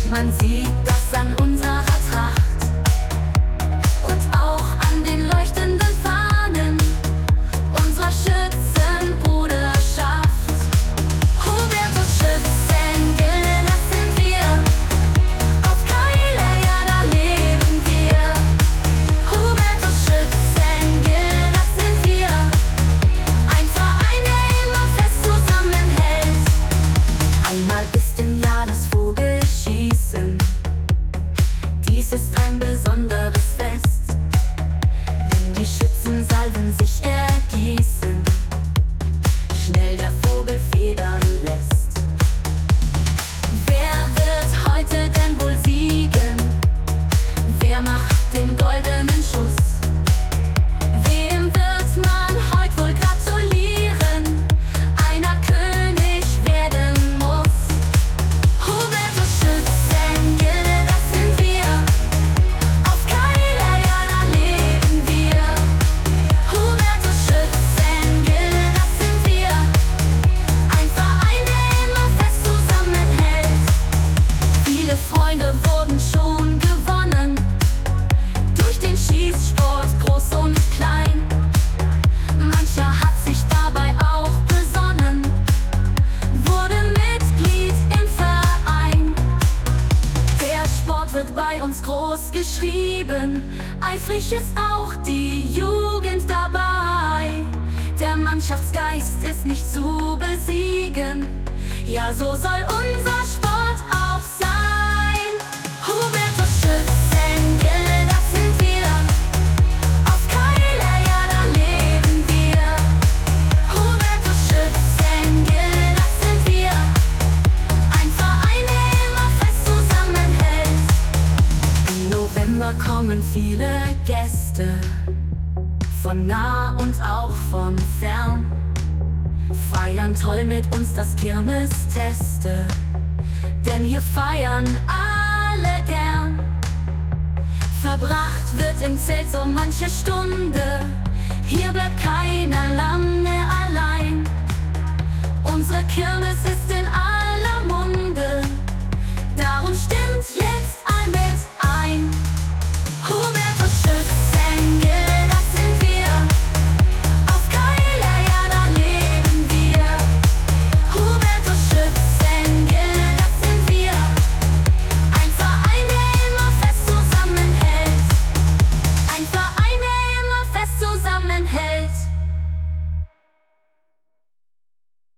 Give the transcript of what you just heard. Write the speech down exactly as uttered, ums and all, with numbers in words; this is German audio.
Man sieht das an unserer Tracht und auch an den leuchtenden Fahnen unserer Schützenbruderschaft. Hubertus Schützengilde, das sind wir. Auf Keile, ja, da leben wir. Hubertus Schützengilde, das sind wir. Ein Verein, der immer fest zusammenhält. Einmal ist im Jahr das Vogelschießen. Dies ist ein besonderes Fest, wenn die Schützensalven sich ergießen, schnell der Vogel federn lässt. Wer wird heute denn wohl siegen? Wer macht den goldenen Schuss? Wem wird man heute wohl gratulieren? Einer König werden muss. Hubertus Schützengilde, das sind wir. Auf Keile, ja, da leben wir. Hubertus Schützengilde, das sind wir. Ein Verein, der immer fest zusammenhält. Viele Freunde wurden schon gewonnen durch den Schießsport, groß und klein. Mancher hat sich dabei auch besonnen, wurde Mitglied im Verein. Der Sport wird bei uns groß geschrieben, eifrig ist auch die Jugend dabei. Der Mannschaftsgeist ist nicht zu besiegen, ja, so soll unser Sport auch sein. Hubertus Schützengilde, das sind wir. Auf Keile, ja, da leben wir. Hubertus Schützengilde, das sind wir. Ein Verein, der immer fest zusammenhält. Im November kommen viele Gäste, von nah und auch von fern, feiern toll mit uns das Kirmesteste, denn hier feiern alle gern. Verbracht wird im Zelt so manche Stunde, hier bleibt keiner lange allein.